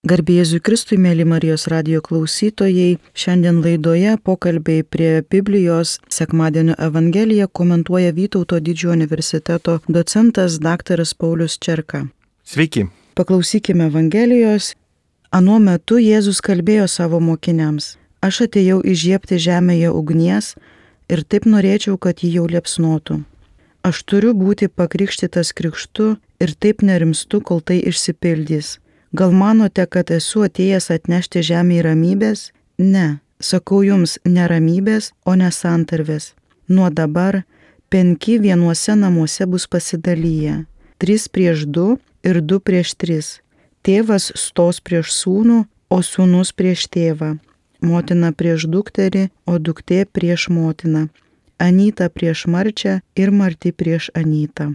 Garbė Jėzui Kristui, mėly Marijos radijo klausytojai, šiandien laidoje pokalbiai prie Biblijos sekmadienio Evangeliją komentuoja Vytauto didžiojo universiteto docentas dr. Paulius Čerka. Sveiki. Paklausykime Evangelijos. Anuo metu Jėzus kalbėjo savo mokiniams: Aš atėjau įžiebti žemėje ugnies ir taip norėčiau, kad ji jau liepsnotų. Aš turiu būti pakrikštytas krikštu ir taip nerimstu, kol tai išsipildys. Gal manote, kad esu atėjęs atnešti žemėje ramybės? Ne, sakau jums, ne ramybės, o ne santarvės. Nuo dabar 5 vienuose namuose bus pasidalyję, 3 prieš 2 ir 2 prieš 3. Tėvas stos prieš sūnų, o sūnus prieš tėvą. Motina prieš dukterį, o duktė prieš motiną. Anyta prieš marčią ir marti prieš anytą.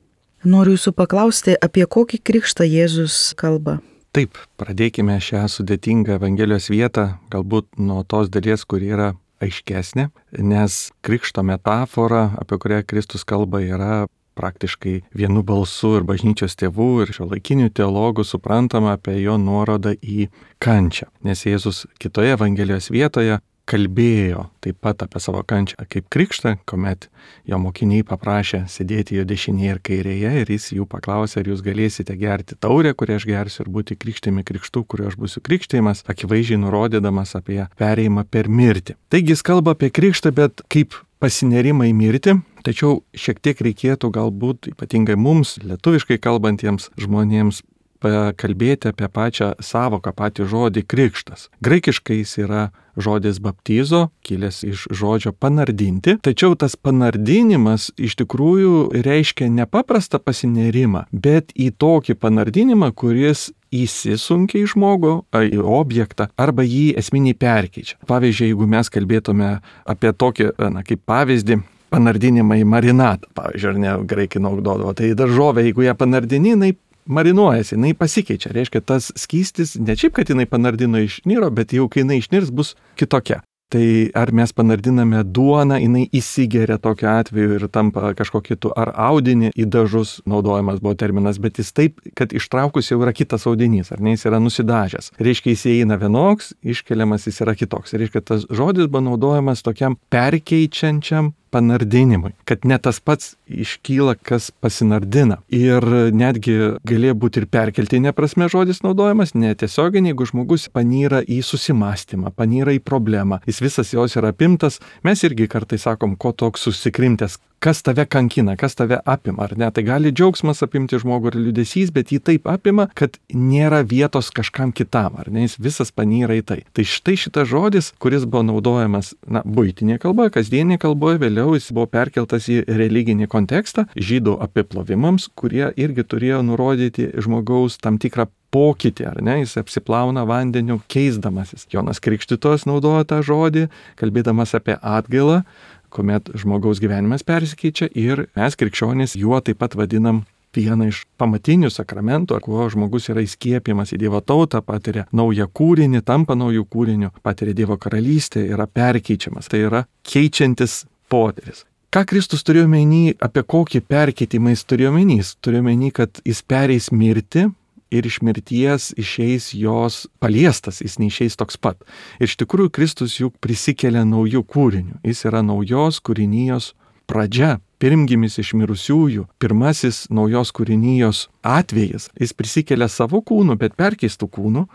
Noriu jūsų paklausti, apie kokį krikštą Jėzus kalba. Taip, pradėkime šią sudėtingą Evangelijos vietą, galbūt nuo tos dalies, kur yra aiškesnė, nes krikšto metafora, apie kurią Kristus kalba, yra praktiškai vienu balsu ir bažnyčios tėvų ir šiuolaikinių teologų suprantama apie jo nuorodą į kančią. Nes Jėzus kitoje Evangelijos vietoje kalbėjo taip pat apie savo kančią kaip krikštą, kuomet jo mokiniai paprašė sėdėti jo dešinėje ir kairėje ir jis jų paklausė, ar jūs galėsite gerti taurę, kurią aš gersiu, ir būti krikštimi krikštu, kuriuo aš būsiu krikštijamas, akivaizdžiai nurodydamas apie perėjimą per mirtį. Taigi jis kalba apie krikštą, bet kaip pasinerimą į mirtį, tačiau šiek tiek reikėtų galbūt ypatingai mums, lietuviškai kalbantiems žmonėms, pakalbėti apie pačią sąvoką, patį žodį krikštas. Graikiškai jis yra žodis baptizo, kilęs iš žodžio panardinti, tačiau tas panardinimas iš tikrųjų reiškia nepaprastą pasinerimą, bet į tokį panardinimą, kuris įsisunkia į žmogų, į objektą, arba jį esminiai perkeičia. Pavyzdžiui, jeigu mes kalbėtume apie tokį, kaip pavyzdį, panardinimą į marinatą, pavyzdžiui, ar ne, graikai naudodavo, tai daržovė, jeigu ją panardini, jinai marinuojasi, jinai pasikeičia. Reiškia, tas skystis, ne šiaip, kad jinai panardino išniro, bet jau kai jinai išnirs, bus kitokia. Tai ar mes panardiname duoną, jinai įsigeria tokiu atveju ir tampa kažko kitu, ar audinį į dažus naudojamas buvo terminas, bet jis taip, kad ištraukus jau yra kitas audinys, ar ne, jis yra nusidažęs. Reiškia, jis įeina vienoks, iškeliamas jis yra kitoks. Reiškia, tas žodis buvo naudojamas tokiam perkeičiančiam panardinimui, kad ne tas pats iškyla, kas pasinardina. Ir netgi galėjo būti ir perkeltinė prasme žodis naudojamas, netiesiogiai, jeigu žmogus panyra į susimastymą, panyra į problemą, jis visas jos yra apimtas. Mes irgi kartais sakom, ko toks susikrimtęs, kas tave kankina, kas tave apima, ar ne? Tai gali džiaugsmas apimti žmogų ir liūdesys, bet jį taip apima, kad nėra vietos kažkam kitam, ar ne? Jis visas panyra į tai. Tai štai šitas žodis, kuris buvo naudojamas, buitinėje kalboje, kasdienėje kalboje, vėliau jis buvo perkeltas į religinį kontekstą, žydų apiplovimams, kurie irgi turėjo nurodyti žmogaus tam tikrą pokytį, ar ne? Jis apsiplauna vandeniu keisdamasis. Jonas Krikštytojas naudojo tą žodį, kalbėdamas apie atgailą, kuomet žmogaus gyvenimas persikeičia, ir mes krikščionys juo taip pat vadinam vieną iš pamatinių sakramentų, kuo žmogus yra įskiepiamas į Dievo tautą, patiria naują kūrinį, tampa naujų kūrinių, patiria Dievo karalystę, yra perkeičiamas. Tai yra keičiantis potyris. Ką Kristus turėjo omeny, apie kokį perkeitimą jis turėjo omeny? Jis turėjo omeny, kad jis pereis mirtį ir iš mirties išeis jos paliestas, jis neišeis toks pat. Ir iš tikrųjų Kristus juk prisikelia naujų kūrinių. Jis yra naujos kūrinijos pradžia, pirmgimis iš mirusiųjų, pirmasis naujos kūrinijos atvejis. Jis prisikelia savo kūnu, bet perkeistų kūnu.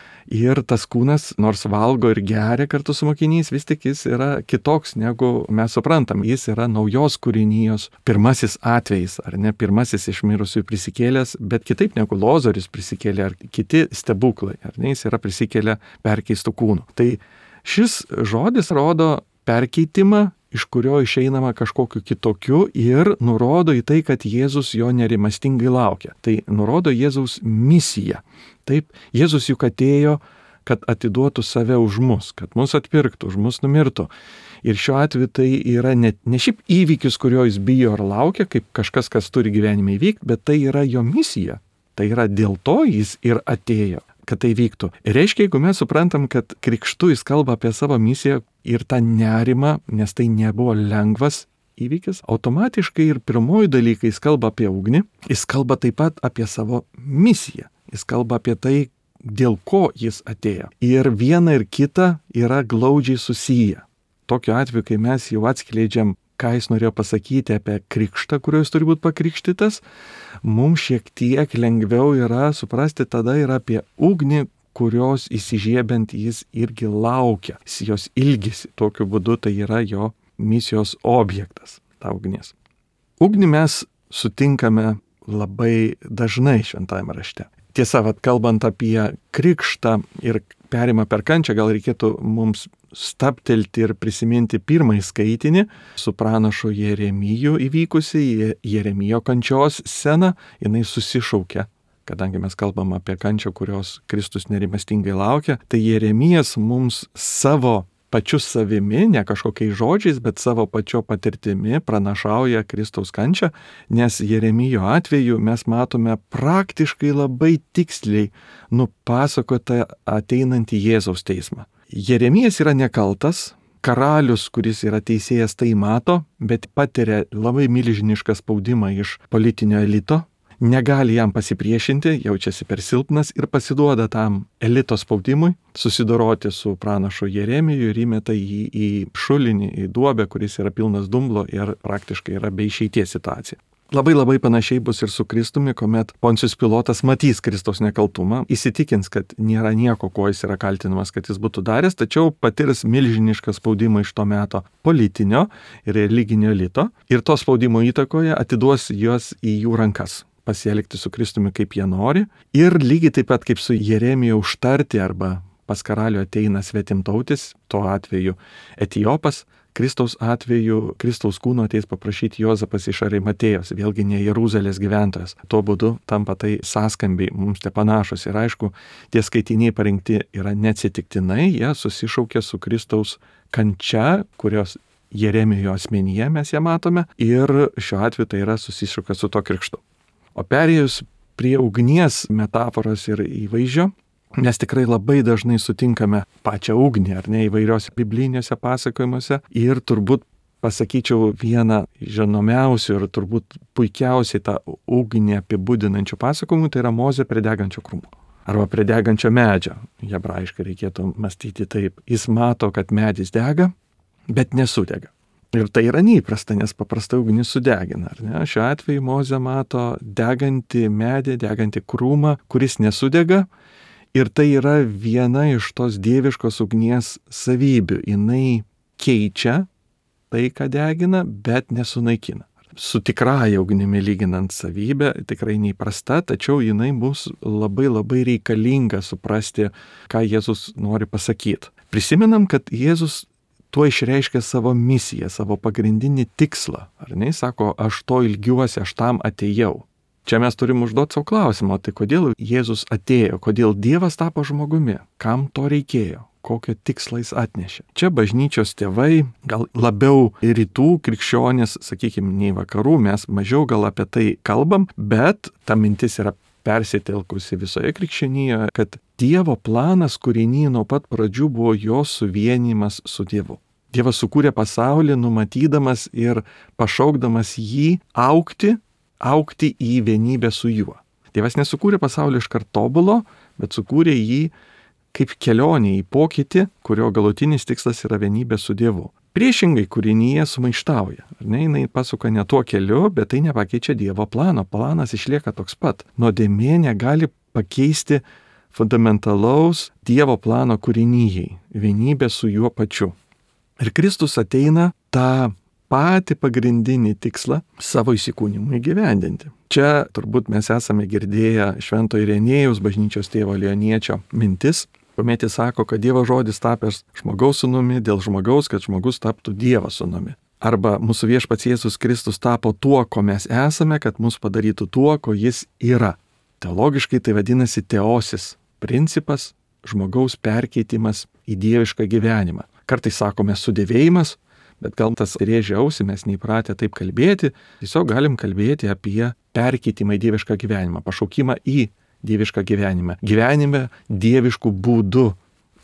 Ir tas kūnas, nors valgo ir geria kartu su mokiniais, vis tik jis yra kitoks, negu mes suprantam. Jis yra naujos kūrinijos pirmasis atvejis, ar ne, pirmasis iš mirusiųjų prisikėlęs, bet kitaip negu Lozorius prisikėlė, ar kiti stebuklai, ar ne, jis yra prisikėlę perkeistų kūnų. Tai šis žodis rodo perkeitimą, iš kurio išeinama kažkokiu kitokiu, ir nurodo į tai, kad Jėzus jo nerimastingai laukia. Tai nurodo Jėzaus misiją. Taip, Jėzus juk atėjo, kad atiduotų save už mus, kad mus atpirktų, už mus numirtų. Ir šiuo atveju tai yra ne šiaip įvykis, kurio jis bijo ar laukia, kaip kažkas, kas turi gyvenime įvykti, bet tai yra jo misija. Tai yra dėl to jis ir atėjo, kad tai vyktų. Ir reiškia, jeigu mes suprantam, kad krikštu jis kalba apie savo misiją ir tą nerimą, nes tai nebuvo lengvas įvykis, automatiškai ir pirmoji dalykai jis kalba apie ugnį, jis kalba taip pat apie savo misiją. Jis kalba apie tai, dėl ko jis atėjo. Ir viena ir kita yra glaudžiai susiję. Tokiu atveju, kai mes jau atskleidžiam, ką jis norėjo pasakyti apie krikštą, kuriuo jis turi būti pakrikštytas, mums šiek tiek lengviau yra suprasti tada ir apie ugnį, kurios įsižiebiant jis irgi laukia, jis jos ilgisi. Tokiu būdu tai yra jo misijos objektas, ta ugnis. Ugnį mes sutinkame labai dažnai šventajame rašte. Tiesa, kalbant apie krikštą ir perimą per kančią, gal reikėtų mums stabtelti ir prisiminti pirmąjį skaitinį su pranašu Jeremiju įvykusi, Jeremijo kančios sceną, jinai susišaukia. Kadangi mes kalbam apie kančią, kurios Kristus nerimastingai laukia, tai Jeremijas mums savo pačiu savimi, ne kažkokiais žodžiais, bet savo pačio patirtimi pranašauja Kristaus kančią, nes Jeremijo atveju mes matome praktiškai labai tiksliai nupasakotą ateinantį Jėzaus teismą. Jeremijas yra nekaltas, karalius, kuris yra teisėjas, tai mato, bet patiria labai milžinišką spaudimą iš politinio elito, negali jam pasipriešinti, jaučiasi per silpnas ir pasiduoda tam elito spaudimui, susidoroti su pranašu Jeremiju ir įmeta jį į šulinį, į duobę, kuris yra pilnas dumblo ir praktiškai yra be išeities situacija. Labai panašiai bus ir su Kristumi, kuomet Poncijus Pilotas matys Kristaus nekaltumą, įsitikins, kad nėra nieko, ko jis yra kaltinamas, kad jis būtų daręs, tačiau patirs milžinišką spaudimą iš to meto politinio ir religinio elito ir to spaudimo įtakoje atiduos juos į jų rankas, pasielgti su Kristumi kaip jie nori ir lygiai taip pat kaip su Jeremija užtarti arba pas karalių ateina svetimtautis, tuo atveju Etiopas, Kristaus atveju Kristaus kūno ateis paprašyti Juozapas iš Arimatėjos, vėlgi ne Jeruzalės gyventojas. Tuo būdu tampa tai sąskambiai mums te panašus ir aišku, tie skaitiniai parinkti yra neatsitiktinai, jie susišaukia su Kristaus kančia, kurios Jeremijo asmenyje mes ją matome ir šiuo atveju tai yra susišaukia su to krikštu. O perėjus prie ugnies metaforos ir įvaizdžio, nes tikrai labai dažnai sutinkame pačią ugnį, ar ne, įvairiuose bibliniuose pasakojimuose ir turbūt pasakyčiau vieną žinomiausių ir turbūt puikiausiai tą ugnį apibūdinančių pasakojimų, tai yra Mozė prie degančio krūmo. Arba prie degančio medžio, hebrajiškai reikėtų mąstyti taip. Jis mato, kad medis dega, bet nesudega. Ir tai yra neįprasta, nes paprastai ugnis sudegina, ar ne? Šiuo atveju Mozė mato degantį medį, degantį krūmą, kuris nesudega. Ir tai yra viena iš tos dieviškos ugnies savybių. Jinai keičia tai, ką degina, bet nesunaikina. Su tikrąja ugnimi lyginant savybę, tikrai neįprasta, tačiau jinai bus labai reikalinga suprasti, ką Jėzus nori pasakyti. Prisimenam, kad Jėzus tuo išreiškia savo misiją, savo pagrindinį tikslą. Ar ne? Jis sako, aš to ilgiuosi, aš tam atėjau. Čia mes turim užduoti savo klausimą, tai kodėl Jėzus atėjo, kodėl Dievas tapo žmogumi, kam to reikėjo, kokio tikslą jis atnešė. Čia bažnyčios tėvai, gal labiau rytų krikščionys, sakykime, nei vakarų, mes mažiau gal apie tai kalbam, bet ta mintis yra persitelkusi visoje krikščionyje, kad Dievo planas kūrinyje nuo pat pradžių buvo jo suvienijimas su Dievu. Dievas sukūrė pasaulį, numatydamas ir pašaukdamas jį augti į vienybę su juo. Dievas nesukūrė pasaulį iškart tobulo, bet sukūrė jį kaip kelionė į pokytį, kurio galutinis tikslas yra vienybė su Dievu. Priešingai kūrinyje sumaištauja. Jinai pasuka ne tuo keliu, bet tai nepakeičia Dievo plano. Planas išlieka toks pat. Nuodėmė negali pakeisti fundamentalaus Dievo plano kūrinyjei, vienybė su juo pačiu. Ir Kristus ateina tą patį pagrindinį tikslą savo įsikūnimui įgyvendinti. Čia turbūt mes esame girdėję Švento Irenėjaus bažnyčios tėvo Leoniečio mintis, kuomet jis sako, kad Dievo žodis tapęs žmogaus sūnumi dėl žmogaus, kad žmogus taptų Dievo sūnumi. Arba mūsų viešpats Jėzus Kristus tapo tuo, ko mes esame, kad mus padarytų tuo, ko jis yra. Teologiškai tai vadinasi teosis principas, žmogaus perkeitimas į dievišką gyvenimą. Kartais sakome sudėvėjimas, bet gal tas rėžia ausį, mes neįpratę taip kalbėti, tiesiog galim kalbėti apie perkeitimą į dievišką gyvenimą, pašaukimą į dievišką gyvenimą. Gyvenime dieviškų būdų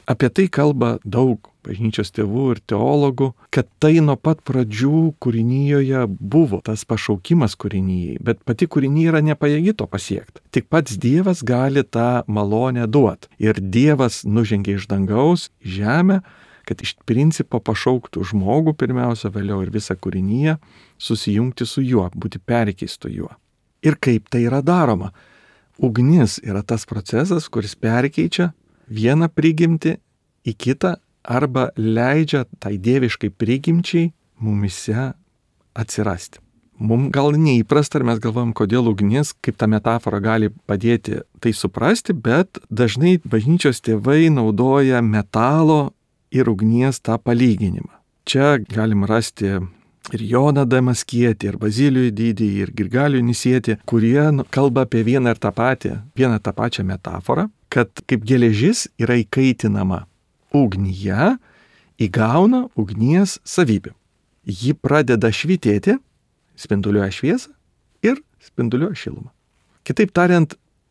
Apie tai kalba daug bažnyčios tėvų ir teologų, kad tai nuo pat pradžių kūrinyjoje buvo tas pašaukimas kūrinyjai, bet pati kūrinyja yra nepajėgi to pasiekti. Tik pats Dievas gali tą malonę duoti. Ir Dievas nužengė iš dangaus į žemę, kad iš principo pašauktų žmogų pirmiausia, vėliau ir visą kūrinyją, susijungti su juo, būti perkeistu juo. Ir kaip tai yra daroma? Ugnis yra tas procesas, kuris perkeičia vieną prigimtį į kitą arba leidžia tai dieviškai prigimčiai mumise atsirasti. Mums gal neįprasta ir mes galvojam, kodėl ugnis, kaip ta metafora gali padėti tai suprasti, bet dažnai bažnyčios tėvai naudoja metalo ir ugnies tą palyginimą. Čia galim rasti ir Joną Damaskietį, ir Bazilijų Didįjį, ir Grigalių Nisietį, kurie kalba apie vieną tą pačią metaforą, kad kaip geležis yra įkaitinama ugnyje, įgauna ugnies savybių. Ji pradeda švytėti, spinduliuoja šviesą ir spinduliuoja šilumą. Kitaip tariant,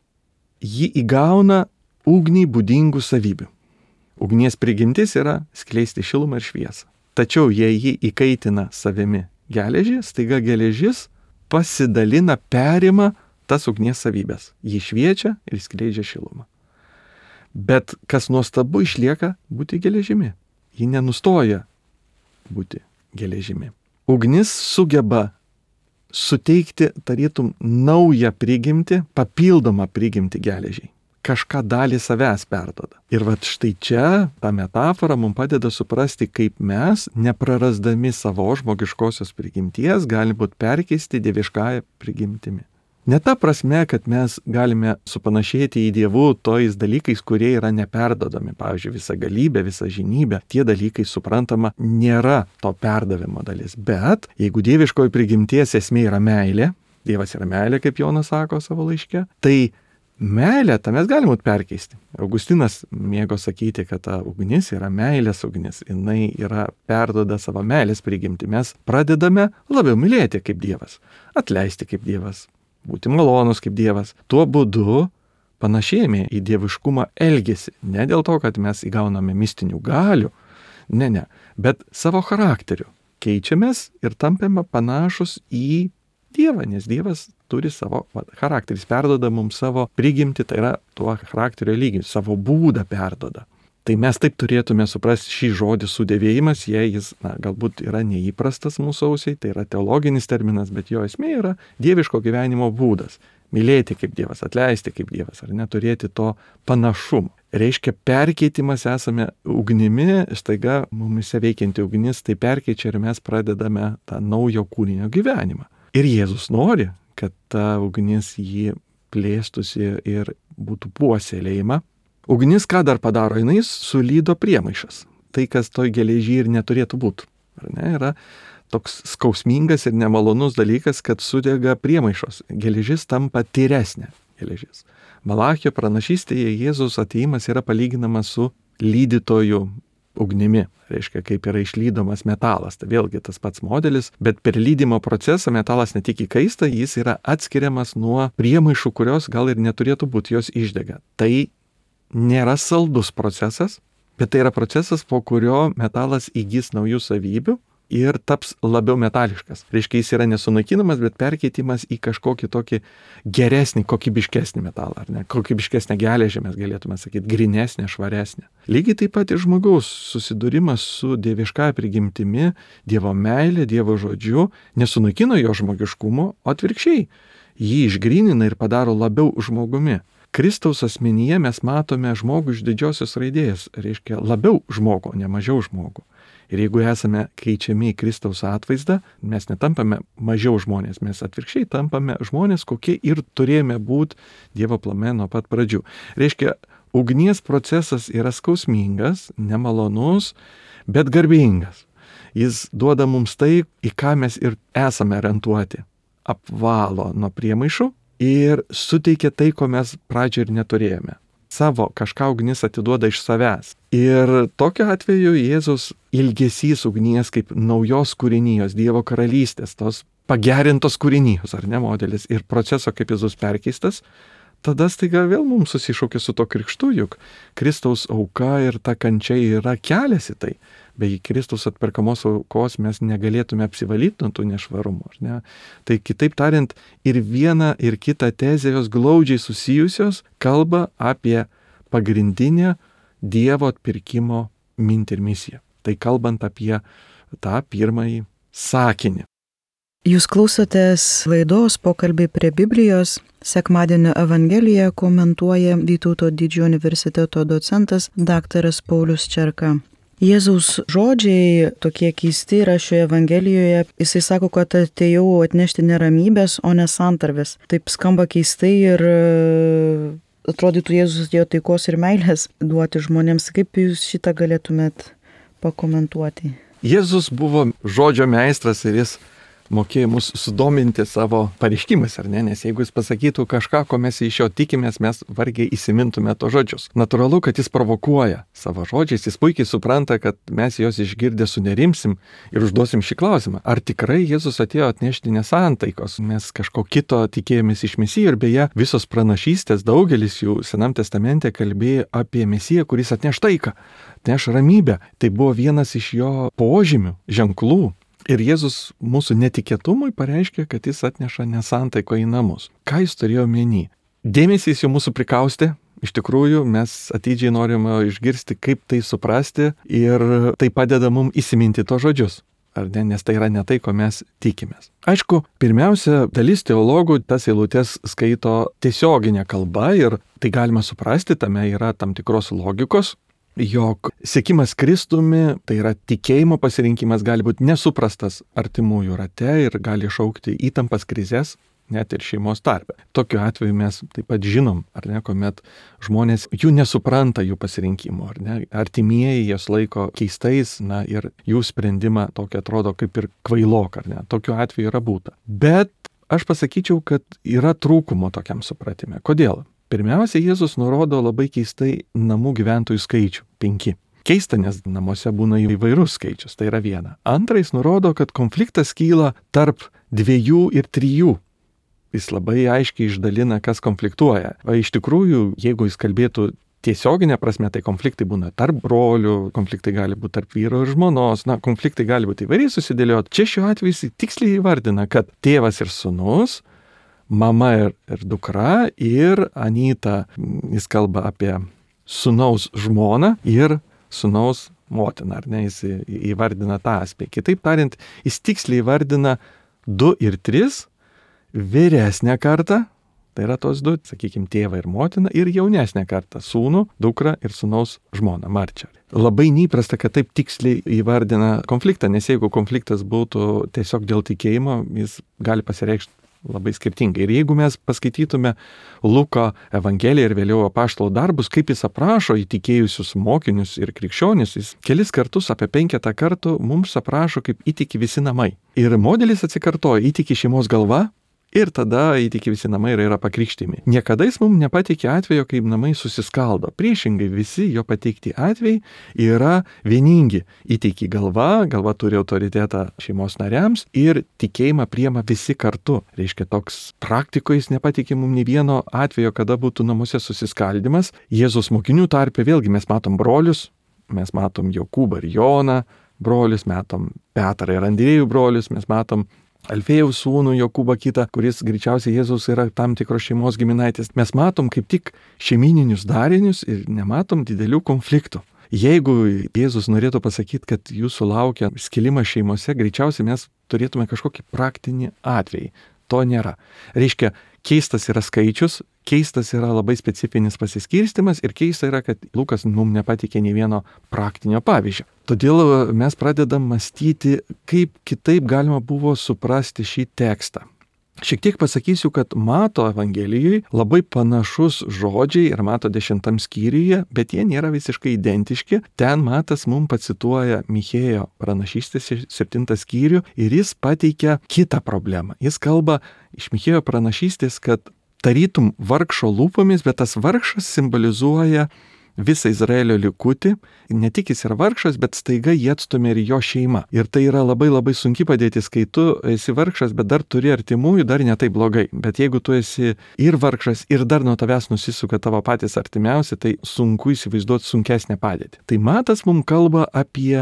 ji įgauna ugniai būdingų savybių. Ugnies prigimtis yra skleisti šilumą ir šviesą. Tačiau jei ji įkaitina savimi geležį, staiga geležis pasidalina, perima tas ugnies savybės. Ji šviečia ir skleidžia šilumą. Bet kas nuostabu, išlieka būti geležimi. Ji nenustoja būti geležimi. Ugnis sugeba suteikti tarytum naują prigimtį, papildomą prigimtį geležiai. Kažką dalį savęs perduoda. Ir vat štai čia ta metafora mums padeda suprasti, kaip mes, neprarasdami savo žmogiškosios prigimties, galime būti perkeisti dieviškąją prigimtimi. Ne ta prasme, kad mes galime supanašėti į dievų tojais dalykais, kurie yra neperdodami. Pavyzdžiui, visa galybė, visa žinybė, tie dalykai, suprantama, nėra to perdavimo dalis. Bet jeigu dieviškoji prigimties esmė yra meilė, Dievas yra meilė, kaip Jonas sako savo laiške, tai meilę tą mes galime perkeisti. Augustinas mėgo sakyti, kad ta ugnis yra meilės ugnis. Jinai yra perduoda savo meilės prigimtį. Mes pradedame labiau mylėti kaip Dievas, atleisti kaip Dievas, būti malonus kaip Dievas. Tuo būdu panašėjame į dieviškumą elgesį. Ne dėl to, kad mes įgauname mistinių galių, ne, bet savo charakteriu. Keičiamės ir tampame panašus į Dievą, nes Dievas turi savo charakterį, jis perduoda mums savo prigimtį, tai yra tuo charakterio lygį, savo būdą perduoda. Tai mes taip turėtume suprasti šį žodį sudėvėjimas, jei jis galbūt yra neįprastas mūsų ausiai, tai yra teologinis terminas, bet jo esmė yra dieviško gyvenimo būdas. Mylėti kaip Dievas, atleisti kaip Dievas, ar neturėti to panašumo. Reiškia, perkeitimas esame ugnimi, staiga mumise veikianti ugnis, tai perkeičia ir mes pradedame tą naujo kūrinio gyvenimą. Ir Jėzus nori, kad ta ugnis jį plėstųsi ir būtų puoselėjama. Ugnis ką dar padaro? Jinai sulydo priemaišas. Tai, kas toj geležy ir neturėtų būti. Ar ne? Yra toks skausmingas ir nemalonus dalykas, kad sudega priemaišos. Geležis tampa tyresnė geležis. Malachio pranašystėje Jėzus atėjimas yra palyginamas su lydytoju ugnimi. Reiškia, kaip yra išlydomas metalas. Tai vėlgi tas pats modelis, bet per lydymo procesą metalas ne tik įkaista, jis yra atskiriamas nuo priemaišų, kurios gal ir neturėtų būti, jos išdega. Tai nėra saldus procesas, bet tai yra procesas, po kurio metalas įgys naujų savybių ir taps labiau metališkas. Reiškia, jis yra nesunaikinamas, bet perkeitimas į kažkokį tokį geresnį, kokybiškesnį metalą, ar ne? Kokybiškesnę geležį mes galėtume sakyti, grynesnę, švaresnę. Lygiai taip pat ir žmogaus susidūrimas su dieviškąja prigimtimi, Dievo meilė, Dievo žodžiu, nesunaikino jo žmogiškumo, o atvirkščiai, jį išgrynina ir padaro labiau žmogumi. Kristaus asmenyje mes matome žmogų iš didžiosios raidės, reiškia labiau žmogų, ne mažiau žmogų. Ir jeigu esame keičiami į Kristaus atvaizdą, mes netampame mažiau žmonės, mes atvirkščiai tampame žmonės, kokie ir turėjome būti Dievo plane nuo pat pradžių. Reiškia, ugnies procesas yra skausmingas, nemalonus, bet garbingas. Jis duoda mums tai, į ką mes ir esame orientuoti. Apvalo nuo priemaišų ir suteikia tai, ko mes pradžioje ir neturėjome. Savo kažką ugnis atiduoda iš savęs. Ir tokiu atveju Jėzus ilgesys ugnies kaip naujos kūrinijos, Dievo karalystės, tos pagerintos kūrinijos, ar ne modelis, ir proceso, kaip jis bus perkeistas, tada staiga vėl mums susišaukia su to krikštu, juk Kristaus auka ir ta kančia yra kelias į tai. Be Kristaus atperkamos aukos mes negalėtume apsivalyti nuo tų nešvarumų. Ne? Tai kitaip tariant, ir viena ir kita tezė, jos glaudžiai susijusios, kalba apie pagrindinę Dievo atpirkimo mintį ir misiją. Tai kalbant apie tą pirmąjį sakinį. Jūs klausotės laidos Pokalbiai prie Biblijos. Sekmadienio Evangeliją komentuoja Vytauto Didžiojo universiteto docentas daktaras Paulius Čerka. Jėzaus žodžiai tokie keisti yra šioje Evangelijoje. Jisai sako, kad atėjau atnešti neramybės, o ne santarvės. Taip skamba keistai ir atrodytų Jėzus atėjo taikos ir meilės duoti žmonėms. Kaip jūs šitą galėtumėt pakomentuoti? Jėzus buvo žodžio meistras ir jis mokėjo mus sudominti savo pareiškimais, ar ne? Nes jeigu jis pasakytų kažką, ko mes iš jo tikimės, mes vargiai įsimintume to žodžius. Natūralu, kad jis provokuoja savo žodžiais, jis puikiai supranta, kad mes jos išgirdę sunerimsim ir užduosim šį klausimą. Ar tikrai Jėzus atėjo atnešti nesantaikos? Mes kažko kito tikėjomės iš Mesijo ir beje, visos pranašystės, daugelis jų Senam testamente kalbėjo apie Mesiją, kuris atneš taiką, atneš ramybę. Tai buvo vienas iš jo požymių, ženklų. Ir Jėzus mūsų netikėtumui pareiškė, kad jis atneša nesantaiko į namus. Ką jis turėjo omeny? Dėmesys jau mūsų prikaustė. Iš tikrųjų, mes atidžiai norime išgirsti, kaip tai suprasti ir tai padeda mums įsiminti to žodžius. Ar ne? Nes tai yra ne tai, ko mes tikimės. Aišku, pirmiausia, dalis teologų tas eilutes skaito tiesioginė kalba ir tai galima suprasti, tame yra tam tikros logikos. Jog sekimas Kristumi, tai yra tikėjimo pasirinkimas, gali būti nesuprastas artimųjų rate ir gali iššaukti įtampas, krizes, net ir šeimos tarpe. Tokiu atveju mes taip pat žinom, ar ne, kuomet žmonės jų nesupranta jų pasirinkimo, ar ne, artimieji jas laiko keistais, na ir jų sprendimą tokia atrodo kaip ir kvailok, ar ne, tokiu atveju yra būta. Bet aš pasakyčiau, kad yra trūkumo tokiam supratime. Kodėl? Pirmiausia, Jėzus nurodo labai keistai namų gyventojų skaičių – 5. Keista, nes namuose būna įvairus skaičius, tai yra 1. Antra, jis nurodo, kad konfliktas kyla tarp 2 ir 3. Jis labai aiškiai išdalina, kas konfliktuoja. O iš tikrųjų, jeigu jis kalbėtų tiesioginė prasme, tai konfliktai būna tarp brolių, konfliktai gali būti tarp vyro ir žmonos, na, konfliktai gali būti įvairiai susidėlioti. Čia šiuo atveju jis tiksliai įvardina, kad tėvas ir sūnus, mama ir dukra ir Anyta, jis kalba apie sūnaus žmoną ir sūnaus motiną, ar ne, jis įvardina tą aspektą. Kitaip tariant, jis tiksliai įvardina 2 ir 3, vyresnę kartą, tai yra tos 2, sakykime, tėvą ir motiną, ir jaunesnę kartą, sūnų, dukrą ir sūnaus žmoną, Marčią. Labai neįprasta, kad taip tiksliai įvardina konfliktą, nes jeigu konfliktas būtų tiesiog dėl tikėjimo, jis gali pasireikšti labai skirtingai. Ir jeigu mes paskaitytume Luko Evangeliją ir vėliau apaštalų darbus, kaip jis aprašo įtikėjusius mokinius ir krikščionis, jis kelis kartus, apie 5 kartų, mums aprašo, kaip įtiki visi namai. Ir modelis atsikartoja, įtiki šeimos galva ir tada įtiki visi namai ir yra pakrikštimi. Niekada jis mums nepateikė atvejo, kaip namai susiskaldo. Priešingai, visi jo pateikti atvejai yra vieningi. Įtiki galva turi autoritetą šeimos nariams ir tikėjimą priema visi kartu. Reiškia, toks praktikoje jis nepateikė mums nei vieno atvejo, kada būtų namuose susiskaldimas. Jėzus mokinių tarpe vėlgi mes matom brolius, mes matom Jokūbą ir Joną brolius, matom Petrą ir Andriejų brolius, mes matom Alfėjaus sūnų Jokūbą kitą, kuris greičiausiai Jėzus yra tam tikros šeimos giminaitis. Mes matom kaip tik šeimininius darinius ir nematom didelių konfliktų. Jeigu Jėzus norėtų pasakyti, kad jūsų laukia skilimas šeimose, greičiausiai mes turėtume kažkokį praktinį atvejį. To nėra. Reiškia, keistas yra skaičius, keistas yra labai specifinis pasiskirstimas ir keista yra, kad Lukas mums nepatikė nei vieno praktinio pavyzdžio. Todėl mes pradedam mąstyti, kaip kitaip galima buvo suprasti šį tekstą. Šiek tiek pasakysiu, kad Mato Evangelijoje labai panašus žodžiai ir Mato 10 skyriuje, bet jie nėra visiškai identiški. Ten Matas mums pacituoja Michėjo pranašystės 7 skyrių ir jis pateikia kitą problemą. Jis kalba iš Michėjo pranašystės, kad tarytum vargšo lūpomis, bet tas vargšas simbolizuoja visą Izraelio likutį, ne tik jis yra vargšas, bet staiga jį atstumia ir jo šeima. Ir tai yra labai labai sunki padėtis, kai tu esi vargšas, bet dar turi artimųjų, dar ne taip blogai. Bet jeigu tu esi ir vargšas, ir dar nuo tavęs nusisuka tavo patys artimiausi, tai sunku įsivaizduoti sunkesnę padėtį. Tai Matas mums kalba apie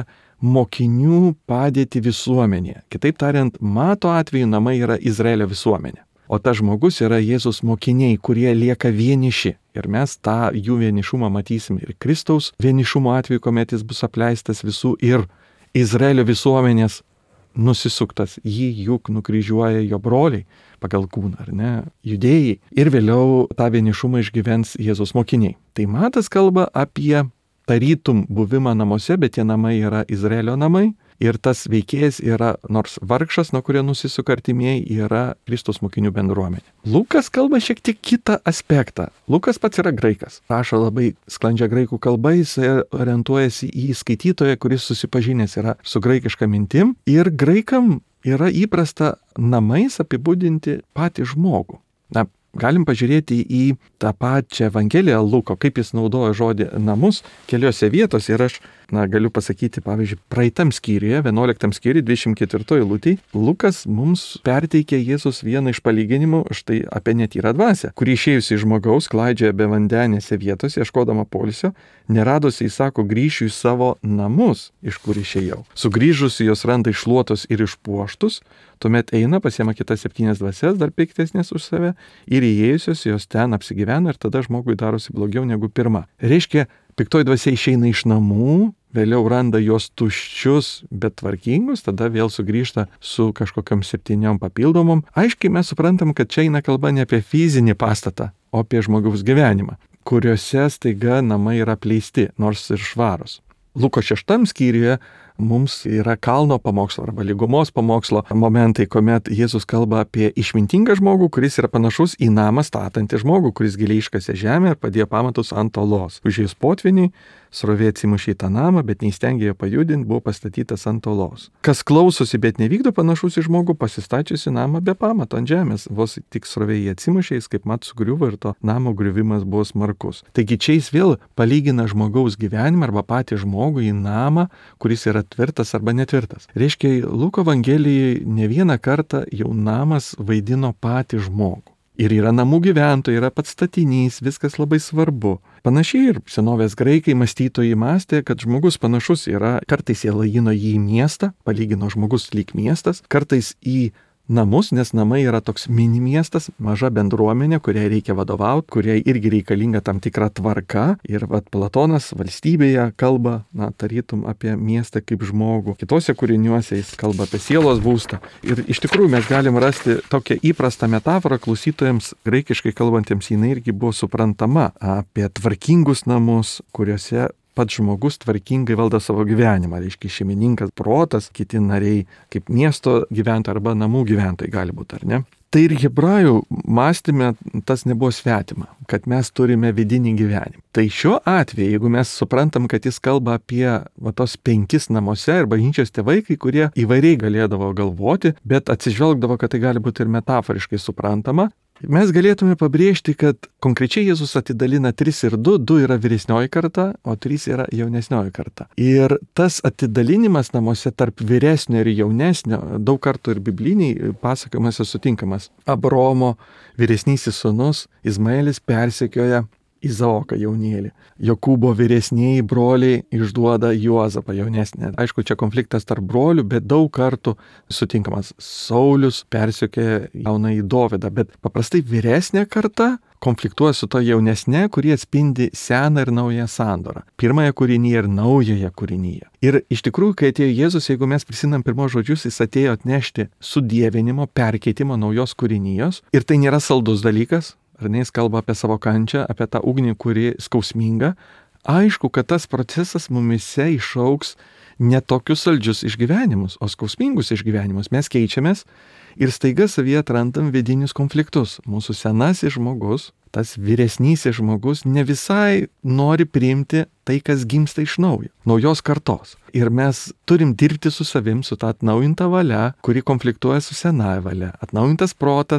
mokinių padėtį visuomenėje. Kitaip tariant, Mato atveju namai yra Izraelio visuomenė. O tas žmogus yra Jėzus mokiniai, kurie lieka vieniši. Ir mes tą jų vienišumą matysim ir Kristaus vienišumo atveju, kuomet jis bus apleistas visų, ir Izraelio visuomenės nusisuktas. Jį juk nukryžiuoja jo broliai pagal kūną, ar ne, judėjai. Ir vėliau tą vienišumą išgyvens Jėzus mokiniai. Tai Matas kalba apie tarytum buvimą namuose, bet tie namai yra Izraelio namai. Ir tas veikėjas yra, nors vargšas, nuo kurio nusisuka artimieji, yra Kristaus mokinių bendruomenė. Lukas kalba šiek tiek kitą aspektą. Lukas pats yra graikas. Rašo labai sklandžią graikų kalbą, jis orientuojasi į skaitytoją, kuris susipažinęs yra su graikiška mintim. Ir graikam yra įprasta namais apibūdinti patį žmogų. Galim pažiūrėti į tą pačią Evangeliją Luko, kaip jis naudoja žodį namus keliose vietose. Ir aš galiu pasakyti, pavyzdžiui, praeitam skyriuje, 11 skyriuje, 24 eilutėje, Lukas mums perteikė Jėzus vieną iš palyginimų štai apie netyrą dvasią, kuri išėjusi iš žmogaus klaidžioja be vandenėse vietose, ieškodama poilsio, neradusi, jis sako, grįšiu į savo namus, iš kur išėjau. Sugrįžusi jos randa iššluotos ir išpuoštus, tuomet eina, pasiema kitas 7 dvasias, dar piktesnės už save, ir įėjusios jos ten apsigyvena ir tada žmogui darosi blogiau negu pirma. Reiškia, piktoji dvasia išeina iš namų, vėliau randa juos tuščius, bet tvarkingus, tada vėl sugrįžta su kažkokiam 7 papildomom. Aiškiai mes suprantam, kad čia eina kalba ne apie fizinį pastatą, o apie žmogaus gyvenimą, kuriuose staiga namai yra apleisti, nors ir švarūs. Luko 6 skyriuje mums yra kalno pamokslo arba lygumos pamokslo momentai, kuomet Jėzus kalba apie išmintingą žmogų, kuris yra panašus į namą statantį žmogų, kuris giliai iškasė žemę ir padėjo pamatus ant olos. Užėjus potvyniui, srovė atsimušė į tą namą, bet neįstengė jo pajudinti, buvo pastatytas ant olos. Kas klausosi, bet nevykdo, panašus į žmogų, pasistačiusi namą be pamato ant žemės. Vos tik srovė jį atsimušė, jis kaip mat sugriuvo ir to namo griuvimas buvo smarkus. Taigi čia jis vėl palygina žmogaus gyvenimą arba patį žmogų į namą, kuris yra tvirtas arba netvirtas. Reiškia, Luko Evangelijai ne vieną kartą jau namas vaidino patį žmogų. Ir yra namų gyventojai, yra pats statinys, viskas labai svarbu. Panašiai ir senovės graikai mąstytojai mąstė, kad žmogus panašus yra, kartais jie lygino jį į miestą, palygino žmogus lyg miestas, kartais į namus, nes namai yra toks mini miestas, maža bendruomenė, kuriai reikia vadovauti, kuriai irgi reikalinga tam tikra tvarka. Ir Platonas valstybėje kalba, tarytum apie miestą kaip žmogų. Kitose kūriniuose jis kalba apie sielos būstą. Ir iš tikrųjų mes galim rasti tokią įprastą metaforą klausytojams, graikiškai kalbantiems, jinai irgi buvo suprantama apie tvarkingus namus, kuriuose pats žmogus tvarkingai valdo savo gyvenimą, reiškia šeimininkas, protas, kiti nariai kaip miesto gyventojai arba namų gyventojai gali būti, ar ne? Tai ir hebrajų mąstyme tas nebuvo svetima, kad mes turime vidinį gyvenimą. Tai šiuo atveju, jeigu mes suprantam, kad jis kalba apie tos 5 namuose ir bažnyčios tėvai, kurie įvairiai galėdavo galvoti, bet atsižvelgdavo, kad tai gali būti ir metaforiškai suprantama, mes galėtume pabrėžti, kad konkrečiai Jėzus atidalina 3 ir 2, 2 yra vyresnioji karta, o 3 yra jaunesnioji karta. Ir tas atidalinimas namuose tarp vyresnio ir jaunesnio, daug kartų ir bibliniai pasakojimuose sutinkamas. Abraomo vyresnysis sūnus Izmaelis persekioja Izaoką jaunėlį. Jokūbo vyresnieji broliai išduoda Juozapą jaunesnį. Aišku, čia konfliktas tarp brolių, bet daug kartų sutinkamas. Saulius persekioja jaunąjį Dovydą, bet paprastai vyresnė karta konfliktuoja su to jaunesnė, kurie atspindi seną ir naują sandorą. Pirmąją kūrinyje ir naująją kūrinyje. Ir iš tikrųjų, kai atėjo Jėzus, jeigu mes prisimenam pirmos žodžius, jis atėjo atnešti sudievinimo, perkeitimo naujos kūrinijos. Ir tai nėra saldus dalykas. Ar ne, jis kalba apie savo kančią, apie tą ugnį, kuri skausminga. Aišku, kad tas procesas mumise išaugs ne tokius saldžius išgyvenimus, o skausmingus išgyvenimus. Mes keičiamės ir staiga savyje atrandam vidinius konfliktus. Mūsų senasis žmogus, tas vyresnysis žmogus ne visai nori priimti tai, kas gimsta iš naujo, naujos kartos. Ir mes turim dirbti su savim, su ta atnaujinta valia, kuri konfliktuoja su senąja valia. Atnaujintas protas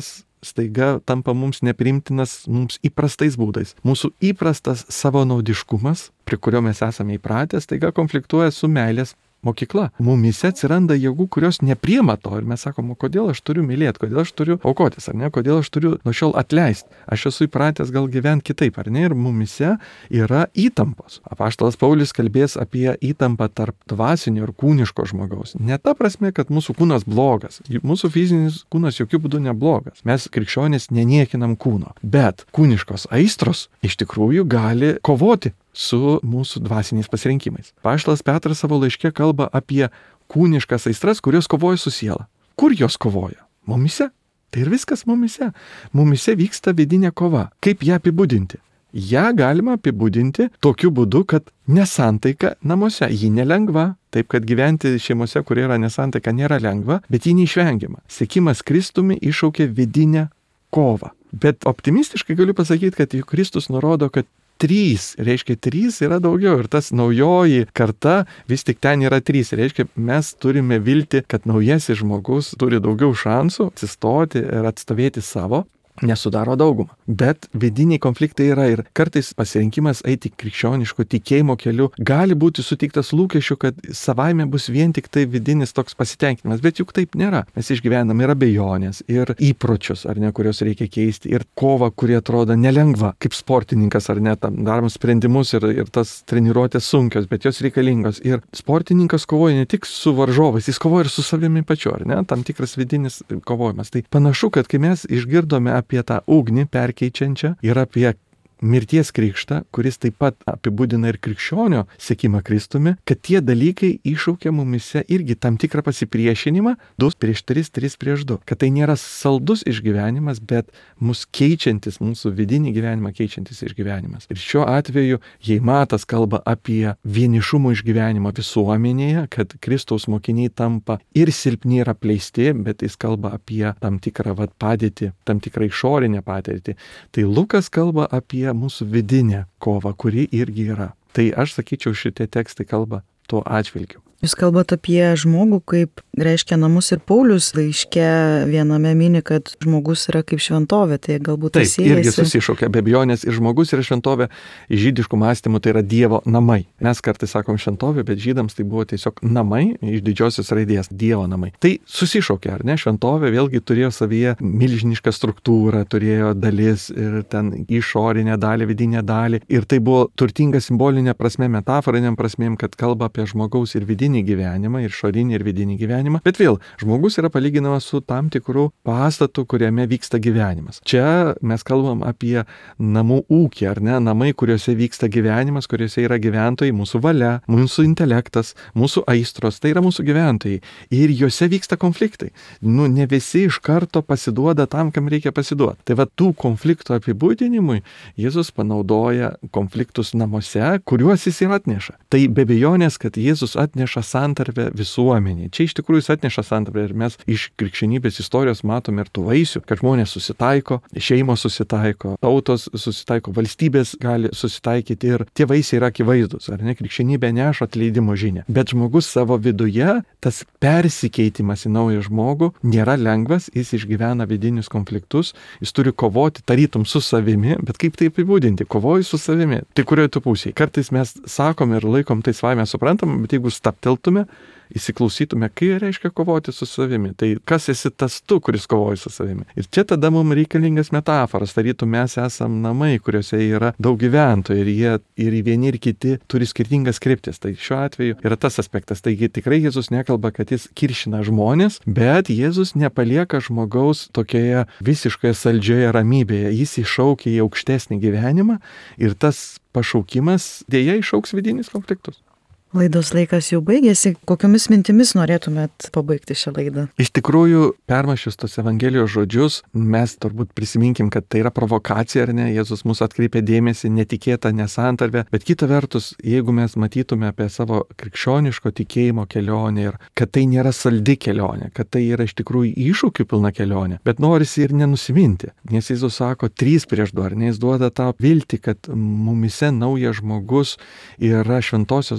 staiga tampa mums nepriimtinas mums įprastais būdais. Mūsų įprastas savanaudiškumas, prie kurio mes esame įpratę, staiga konfliktuoja su meilės mokykla. Mumise atsiranda jėgų, kurios nepriima to ir mes sakom, kodėl aš turiu mylėti, kodėl aš turiu aukotis, ar ne, kodėl aš turiu nuo šiol atleisti. Aš esu įpratęs gal gyventi kitaip, ar ne, ir mumise yra įtampos. Apaštalas Paulius kalbės apie įtampą tarp dvasinio ir kūniško žmogaus. Ne ta prasme, kad mūsų kūnas blogas. Mūsų fizinis kūnas jokių būdų neblogas. Mes krikščionys neniekinam kūno. Bet kūniškos aistros iš tikrųjų gali kovoti su mūsų dvasiniais pasirinkimais. Apaštalas Petras savo laiške kalba apie kūniškas aistras, kurios kovoja su siela. Kur jos kovoja? Mumise. Tai ir viskas mumise. Mumise vyksta vidinė kova. Kaip ją apibūdinti? Ja galima apibūdinti tokiu būdu, kad nesantaika namuose. Ji nelengva. Taip, kad gyventi šeimose, kur yra nesantaika, nėra lengva, bet ji neišvengiama. Sekimas Kristumi iššaukia vidinę kovą. Bet optimistiškai galiu pasakyti, kad Kristus nurodo, kad 3, reiškia 3 yra daugiau ir tas naujoji karta vis tik ten yra 3, reiškia mes turime viltį, kad naujasis žmogus turi daugiau šansų atsistoti ir atstovėti savo, nesudaro daugumą. Bet vidiniai konfliktai yra ir kartais pasirinkimas eiti krikščioniško tikėjimo keliu gali būti sutiktas lūkesčiu, kad savaime bus vien tik tai vidinis toks pasitenkinimas, bet juk taip nėra. Mes išgyvenam ir abejonės, ir įpročius, ar ne, kurios reikia keisti, ir kovą, kuri atrodo nelengva, kaip sportininkas, ar ne, tam darom sprendimus ir tas treniruotės sunkios, bet jos reikalingos. Ir sportininkas kovoja ne tik su varžovais, jis kovoja ir su savimi pačiu, ar ne, tam tikras vidinis kovojimas. Tai panašu, kad kai mes išgirdome apie tą ugnį perkeičiančią ir apie mirties krikštą, kuris taip pat apibūdina ir krikščionio sekimą Kristumi, kad tie dalykai iššaukia mumise irgi tam tikrą pasipriešinimą 2 prieš 3, 3 prieš 2. Kad tai nėra saldus išgyvenimas, bet mus keičiantis, mūsų vidinį gyvenimą keičiantis išgyvenimas. Ir šiuo atveju, jei Matas kalba apie vienišumo išgyvenimą visuomenėje, kad Kristaus mokiniai tampa ir silpni ir apleisti, bet jis kalba apie tam tikrą padėtį, tam tikrą išorinę patirtį. Tai Lukas kalba apie mūsų vidinę kovą, kuri irgi yra. Tai aš sakyčiau, šitie tekstai kalba tuo atžvilgiu. Jūs kalbate apie žmogų, kaip reiškia namus ir Paulius laiške viename mini, kad žmogus yra kaip šventovė, tai galbūt tai siejasi. Taip, irgi susišaukia be abejonės ir žmogus yra šventovė, žydiškų mąstymų tai yra Dievo namai. Mes kartais sakom šventovė, bet žydams tai buvo tiesiog namai, iš didžiosios raidės Dievo namai. Tai susišaukia, ar ne? Šventovė vėlgi turėjo savyje milžinišką struktūrą, turėjo dalis ir ten išorinę dalį, vidinę dalį. Ir tai buvo turtinga simbolinė prasme, metaforiniam prasmėm, kad kalba apie žmogaus ir vidinį gyvenimą, ir išorinį, ir vidinį gyvenimą. Bet vėl, žmogus yra palyginamas su tam tikru pastatu, kuriame vyksta gyvenimas. Čia mes kalbam apie namų ūkį, ar ne? Namai, kuriuose vyksta gyvenimas, kuriuose yra gyventojai, mūsų valia, mūsų intelektas, mūsų aistros, tai yra mūsų gyventojai. Ir juose vyksta konfliktai. Ne visi iš karto pasiduoda tam, kam reikia pasiduoti. Tai va tų konfliktų apibūdinimui Jėzus panaudoja konfliktus namuose, kuriuos jis ir atneša. Tai be abejonės, kad Jėzus atneša santarvę visuomenį. Čia iš tikrųjų jis atneša santarvę ir mes iš krikščionybės istorijos matome ir tų vaisių, kad žmonės susitaiko, šeimos susitaiko, tautos susitaiko, valstybės gali susitaikyti ir tie vaisiai yra akivaizdus, ar ne? Krikščionybė neša atleidimo žinią. Bet žmogus savo viduje, tas persikeitimas į naują žmogų nėra lengvas, jis išgyvena vidinius konfliktus, jis turi kovoti tarytum su savimi, bet kaip tai apibūdinti? Kovoji su savimi. Tai kurioje tu pusėje? Kartais mes sakom ir laikom tai savaime suprantam, bet jeigu stapteltume, įsiklausytume, kai reiškia kovoti su savimi. Tai kas esi tas tu, kuris kovoja su savimi? Ir čia tada mums reikalingas metaforas, tarytum mes esam namai, kuriuose yra daug gyventojų ir jie ir vieni ir kiti turi skirtingas kryptis. Tai šiuo atveju yra tas aspektas. Taigi tikrai Jėzus nekalba, kad jis kiršina žmonės, bet Jėzus nepalieka žmogaus tokioje visiškoje saldžioje ramybėje. Jis iššaukia į aukštesnį gyvenimą ir tas pašaukimas dėja iššauks vidinius konfliktus. Laidos laikas jau baigėsi. Kokiomis mintimis norėtumėt pabaigti šią laidą? Iš tikrųjų, permąsčius tos Evangelijos žodžius, mes turbūt prisiminkim, kad tai yra provokacija, ar ne? Jėzus mūsų atkreipė dėmesį netikėtą nesantarvę, bet kita vertus, jeigu mes matytume apie savo krikščioniško tikėjimo kelionę ir kad tai nėra saldi kelionė, kad tai yra iš tikrųjų iššūkių pilna kelionė, bet norisi ir nenusiminti, nes Jėzus sako 3 prieš 2, ar ne? Jis duoda tą viltį, kad mumise naujas žmogus yra šventosios dvasios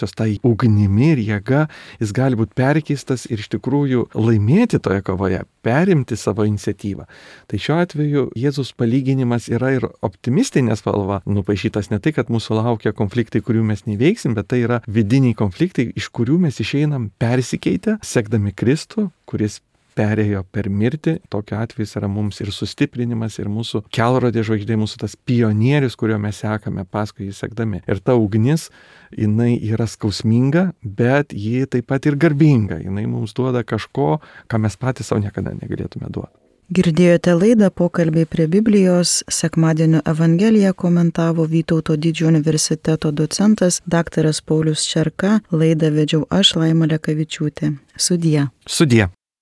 energijos, tai ugnimi ir jėga, jis gali būti perkeistas ir iš tikrųjų laimėti toje kovoje, perimti savo iniciatyvą. Tai šiuo atveju Jėzus palyginimas yra ir optimistinė spalva nupaišytas, ne tai, kad mūsų laukia konfliktai, kurių mes neveiksim, bet tai yra vidiniai konfliktai, iš kurių mes išeinam persikeitę, sekdami Kristų, kuris perėjo per mirtį. Tokiu atveju jis yra mums ir sustiprinimas, ir mūsų kelrodė žvaigždė, mūsų tas pionierius, kurio mes sekame paskui jį sekdami. Ir ta ugnis, jinai yra skausminga, bet ji taip pat ir garbinga. Jinai mums duoda kažko, ką mes patys savo niekada negalėtume duoti. Girdėjote laidą Pokalbiai prie Biblijos. Sekmadienio Evangeliją komentavo Vytauto Didžiojo universiteto docentas dr. Paulius Čerka. Laidą vedžiau aš, Laima Lekavičiūtė. Sudie. Sudie.